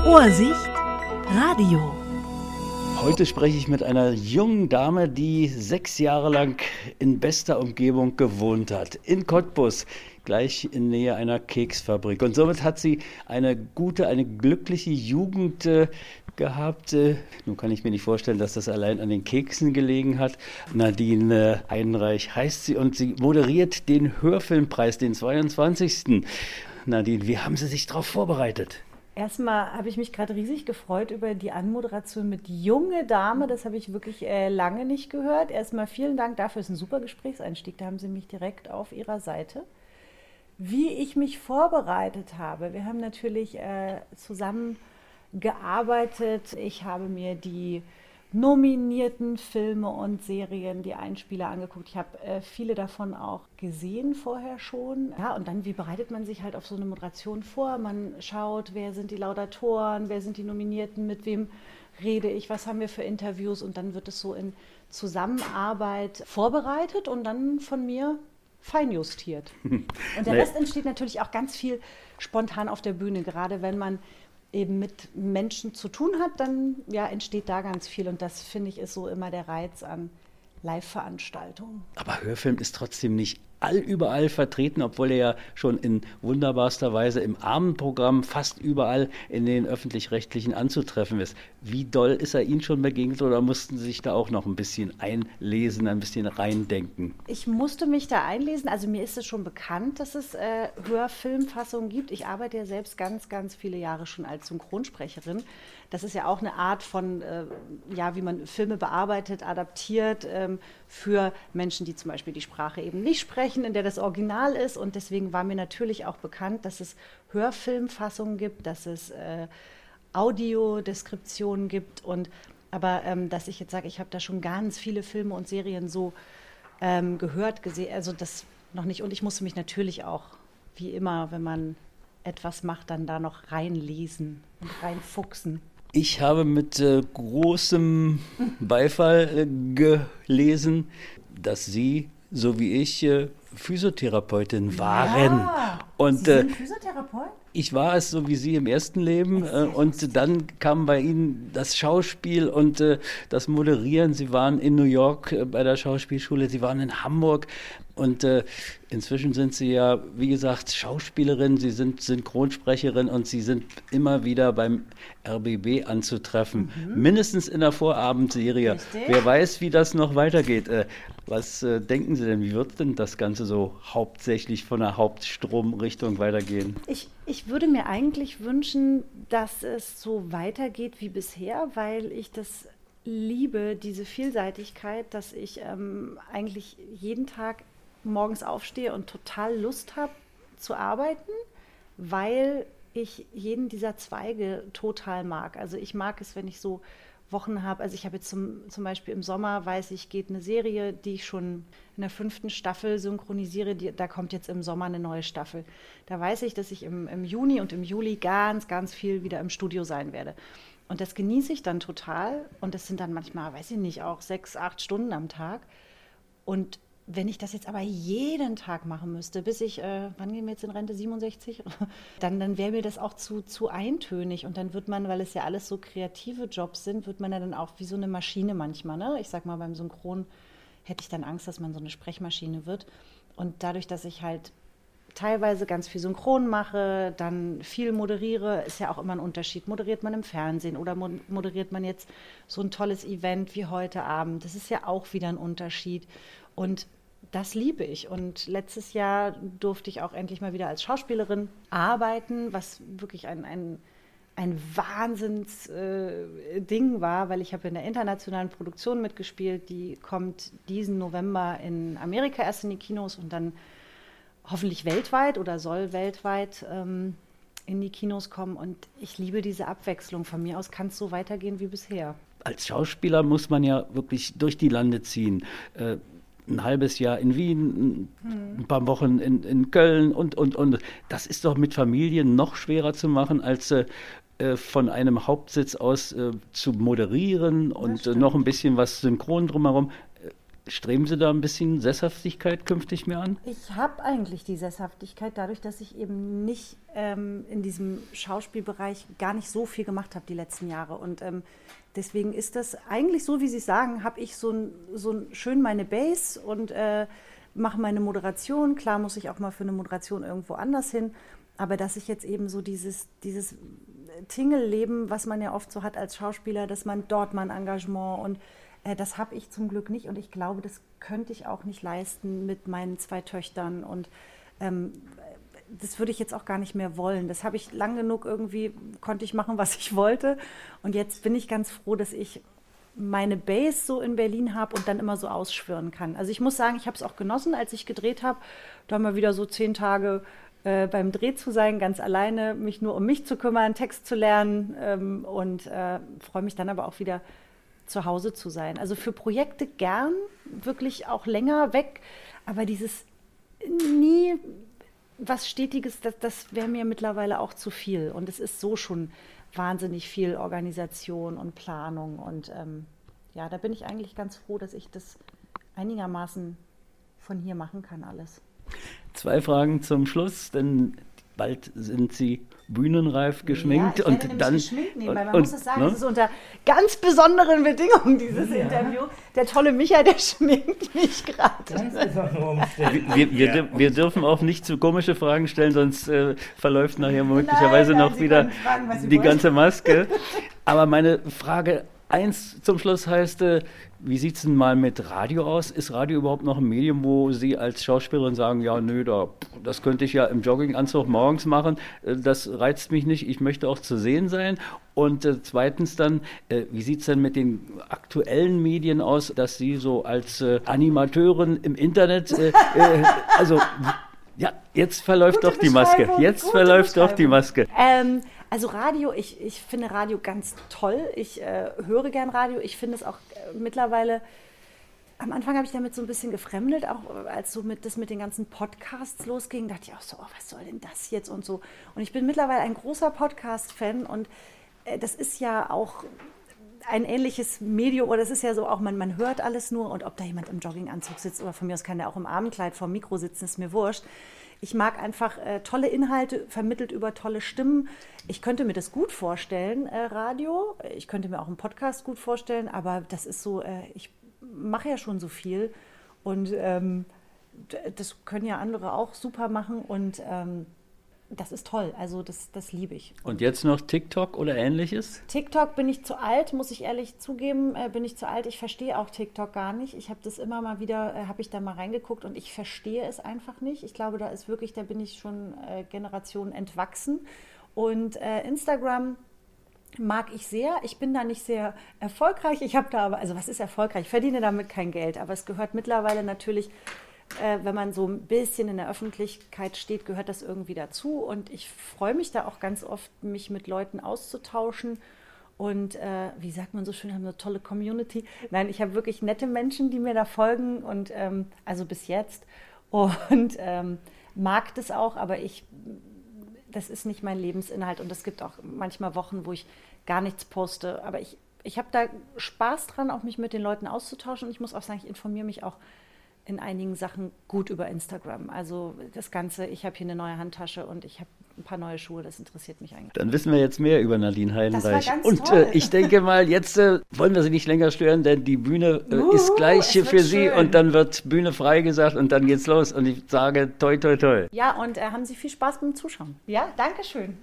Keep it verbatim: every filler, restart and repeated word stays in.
Ohrsicht Radio. Heute spreche ich mit einer jungen Dame, die sechs Jahre lang in bester Umgebung gewohnt hat. In Cottbus, gleich in Nähe einer Keksfabrik. Und somit hat sie eine gute, eine glückliche Jugend äh, gehabt. Äh, nun kann ich mir nicht vorstellen, dass das allein an den Keksen gelegen hat. Nadine Heidenreich heißt sie und sie moderiert den Hörfilmpreis, den zweiundzwanzigsten Nadine, wie haben Sie sich darauf vorbereitet? Erstmal habe ich mich gerade riesig gefreut über die Anmoderation mit junge Dame. Das habe ich wirklich äh, lange nicht gehört. Erstmal vielen Dank dafür. Es ist ein super Gesprächseinstieg. Da haben Sie mich direkt auf Ihrer Seite. Wie ich mich vorbereitet habe. Wir haben natürlich äh, zusammen gearbeitet. Ich habe mir die nominierten Filme und Serien, die Einspieler angeguckt. Ich habe äh, viele davon auch gesehen vorher schon. Ja, und dann, wie bereitet man sich halt auf so eine Moderation vor? Man schaut, wer sind die Laudatoren, wer sind die Nominierten, mit wem rede ich, was haben wir für Interviews, und dann wird es so in Zusammenarbeit vorbereitet und dann von mir feinjustiert. Und der Rest entsteht natürlich auch ganz viel spontan auf der Bühne, gerade wenn man eben mit Menschen zu tun hat, dann ja, entsteht da ganz viel. Und das, finde ich, ist so immer der Reiz an Live-Veranstaltungen. Aber Hörfilm ist trotzdem nicht allüberall vertreten, obwohl er ja schon in wunderbarster Weise im Abendprogramm fast überall in den Öffentlich-Rechtlichen anzutreffen ist. Wie doll ist er Ihnen schon begegnet oder mussten Sie sich da auch noch ein bisschen einlesen, ein bisschen reindenken? Ich musste mich da einlesen. Also mir ist es schon bekannt, dass es äh, Hörfilmfassungen gibt. Ich arbeite ja selbst ganz, ganz viele Jahre schon als Synchronsprecherin. Das ist ja auch eine Art von, äh, ja, wie man Filme bearbeitet, adaptiert ähm, für Menschen, die zum Beispiel die Sprache eben nicht sprechen, in der das Original ist. Und deswegen war mir natürlich auch bekannt, dass es Hörfilmfassungen gibt, dass es äh, Audiodeskriptionen gibt. Und, aber ähm, dass ich jetzt sage, ich habe da schon ganz viele Filme und Serien so ähm, gehört, gesehen, also das noch nicht. Und ich musste mich natürlich auch, wie immer, wenn man etwas macht, dann da noch reinlesen und reinfuchsen. Ich habe mit äh, großem Beifall äh, gelesen, dass Sie, so wie ich, äh, Physiotherapeutin waren. Ja, und, Sie äh, sind Physiotherapeut? Ich war es, so wie Sie im ersten Leben, äh, und dann kam bei Ihnen das Schauspiel und äh, das Moderieren. Sie waren in New York äh, bei der Schauspielschule, Sie waren in Hamburg und äh, inzwischen sind Sie ja, wie gesagt, Schauspielerin, Sie sind Synchronsprecherin und Sie sind immer wieder beim R B B anzutreffen, mhm. mindestens in der Vorabendserie. Richtig. Wer weiß, wie das noch weitergeht. Äh, was äh, denken Sie denn, wie wird denn das Ganze so hauptsächlich von der Hauptstromrichtung weitergehen? Ich, ich würde mir eigentlich wünschen, dass es so weitergeht wie bisher, weil ich das liebe, diese Vielseitigkeit, dass ich ähm, eigentlich jeden Tag morgens aufstehe und total Lust habe zu arbeiten, weil ich jeden dieser Zweige total mag. Also ich mag es, wenn ich so Wochen habe. Also ich habe jetzt zum, zum Beispiel im Sommer, weiß ich, geht eine Serie, die ich schon in der fünften Staffel synchronisiere. Die, da kommt jetzt im Sommer eine neue Staffel. Da weiß ich, dass ich im, im Juni und im Juli ganz, ganz viel wieder im Studio sein werde. Und das genieße ich dann total. Und das sind dann manchmal, weiß ich nicht, auch sechs, acht Stunden am Tag. Und wenn ich das jetzt aber jeden Tag machen müsste, bis ich, äh, wann gehen wir jetzt in Rente, siebenundsechzig, dann, dann wäre mir das auch zu, zu eintönig. Und dann wird man, weil es ja alles so kreative Jobs sind, wird man ja dann auch wie so eine Maschine manchmal. Ne? Ich sag mal, beim Synchron hätte ich dann Angst, dass man so eine Sprechmaschine wird. Und dadurch, dass ich halt teilweise ganz viel Synchron mache, dann viel moderiere, ist ja auch immer ein Unterschied. Moderiert man im Fernsehen oder moderiert man jetzt so ein tolles Event wie heute Abend? Das ist ja auch wieder ein Unterschied. Und das liebe ich. Und letztes Jahr durfte ich auch endlich mal wieder als Schauspielerin arbeiten, was wirklich ein, ein, ein Wahnsinns-Ding äh, war, weil ich habe in der internationalen Produktion mitgespielt. Die kommt diesen November in Amerika erst in die Kinos und dann hoffentlich weltweit oder soll weltweit ähm, in die Kinos kommen. Und ich liebe diese Abwechslung. Von mir aus kann es so weitergehen wie bisher. Als Schauspieler muss man ja wirklich durch die Lande ziehen. Äh, ein halbes Jahr in Wien, ein paar Wochen in, in Köln und, und, und. Das ist doch mit Familien noch schwerer zu machen, als äh, von einem Hauptsitz aus äh, zu moderieren und äh, noch ein bisschen was synchron drumherum. Streben Sie da ein bisschen Sesshaftigkeit künftig mehr an? Ich habe eigentlich die Sesshaftigkeit dadurch, dass ich eben nicht ähm, in diesem Schauspielbereich gar nicht so viel gemacht habe die letzten Jahre. Und ähm, deswegen ist das eigentlich so, wie Sie sagen, habe ich so, ein, so ein, schön meine Base und äh, mache meine Moderation. Klar muss ich auch mal für eine Moderation irgendwo anders hin. Aber dass ich jetzt eben so dieses, dieses Tingle-Leben, was man ja oft so hat als Schauspieler, dass man dort mal ein Engagement und äh, das habe ich zum Glück nicht und ich glaube, das könnte ich auch nicht leisten mit meinen zwei Töchtern und ähm, das würde ich jetzt auch gar nicht mehr wollen. Das habe ich lang genug irgendwie, konnte ich machen, was ich wollte und jetzt bin ich ganz froh, dass ich meine Base so in Berlin habe und dann immer so ausschwören kann. Also ich muss sagen, ich habe es auch genossen, als ich gedreht habe, da haben wir wieder so zehn Tage Äh, beim Dreh zu sein, ganz alleine, mich nur um mich zu kümmern, Text zu lernen ähm, und äh, freue mich dann aber auch wieder zu Hause zu sein. Also für Projekte gern, wirklich auch länger weg, aber dieses nie was Stetiges, das, das wäre mir mittlerweile auch zu viel und es ist so schon wahnsinnig viel Organisation und Planung und ähm, ja, da bin ich eigentlich ganz froh, dass ich das einigermaßen von hier machen kann alles. Zwei Fragen zum Schluss, denn bald sind Sie bühnenreif geschminkt. Ja, ich werde und dann geschminkt nehmen, weil man und, muss es sagen, ne? es ist unter ganz besonderen Bedingungen, dieses ja. Interview. Der tolle Micha, der schminkt mich gerade. Ganz besondere Umstände. Wir, wir, ja. wir dürfen auch nicht zu komische Fragen stellen, sonst äh, verläuft nachher möglicherweise nein, nein, noch Sie wieder fragen, die wollen. ganze Maske. Aber meine Frage eins zum Schluss heißt, äh, wie sieht es denn mal mit Radio aus? Ist Radio überhaupt noch ein Medium, wo Sie als Schauspielerin sagen, ja, nö, da, das könnte ich ja im Jogginganzug morgens machen, äh, das reizt mich nicht, ich möchte auch zu sehen sein. Und äh, zweitens dann, äh, wie sieht es denn mit den aktuellen Medien aus, dass Sie so als äh, Animateurin im Internet, äh, äh, also ja, jetzt verläuft Gute doch die Maske, jetzt verläuft doch die Maske. Ähm, Also Radio, ich, ich finde Radio ganz toll. Ich äh, höre gern Radio. Ich finde es auch äh, mittlerweile, am Anfang habe ich damit so ein bisschen gefremdelt, auch als so mit, das mit den ganzen Podcasts losging, dachte ich auch so, oh, was soll denn das jetzt und so. Und ich bin mittlerweile ein großer Podcast-Fan und äh, das ist ja auch ein ähnliches Medium, oder das ist ja so auch, man, man hört alles nur und ob da jemand im Jogginganzug sitzt oder von mir aus kann der auch im Abendkleid vor dem Mikro sitzen, ist mir wurscht. Ich mag einfach äh, tolle Inhalte, vermittelt über tolle Stimmen. Ich könnte mir das gut vorstellen, äh, Radio. Ich könnte mir auch einen Podcast gut vorstellen, aber das ist so, äh, ich mache ja schon so viel und ähm, das können ja andere auch super machen und ähm, das ist toll, also das, das liebe ich. Und jetzt noch TikTok oder Ähnliches? TikTok bin ich zu alt, muss ich ehrlich zugeben, äh, bin ich zu alt. Ich verstehe auch TikTok gar nicht. Ich habe das immer mal wieder, äh, habe ich da mal reingeguckt und ich verstehe es einfach nicht. Ich glaube, da ist wirklich, da bin ich schon äh, Generationen entwachsen. Und äh, Instagram mag ich sehr. Ich bin da nicht sehr erfolgreich. Ich habe da aber, also was ist erfolgreich? Ich verdiene damit kein Geld, aber es gehört mittlerweile natürlich, Äh, wenn man so ein bisschen in der Öffentlichkeit steht, gehört das irgendwie dazu. Und ich freue mich da auch ganz oft, mich mit Leuten auszutauschen. Und äh, wie sagt man so schön, haben eine tolle Community. Nein, ich habe wirklich nette Menschen, die mir da folgen. Und ähm, also bis jetzt. Und ähm, mag das auch, aber ich, das ist nicht mein Lebensinhalt. Und es gibt auch manchmal Wochen, wo ich gar nichts poste. Aber ich, ich habe da Spaß dran, auch mich mit den Leuten auszutauschen. Und ich muss auch sagen, ich informiere mich auch in einigen Sachen gut über Instagram. Also das Ganze, ich habe hier eine neue Handtasche und ich habe ein paar neue Schuhe, das interessiert mich eigentlich. Dann wissen wir jetzt mehr über Nadine Heidenreich. Das war ganz und toll. Äh, ich denke mal, jetzt äh, wollen wir Sie nicht länger stören, denn die Bühne äh, Uhu, ist gleich es für wird Sie schön. und dann wird Bühne freigesagt und dann geht's los und ich sage toi toi toi. Ja, und äh, haben Sie viel Spaß beim Zuschauen. Ja, danke schön.